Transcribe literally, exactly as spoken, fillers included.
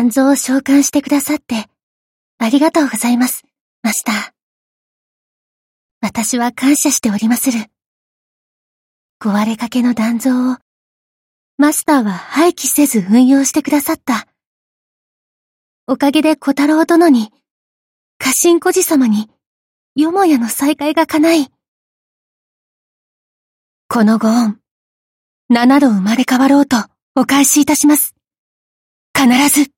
残像を召喚してくださって、ありがとうございます、マスター。私は感謝しておりまする。壊れかけの残像を、マスターは廃棄せず運用してくださった。おかげで小太郎殿に、家臣孤児様に、よもやの再会が叶い、このご恩、七度生まれ変わろうとお返しいたします。必ず。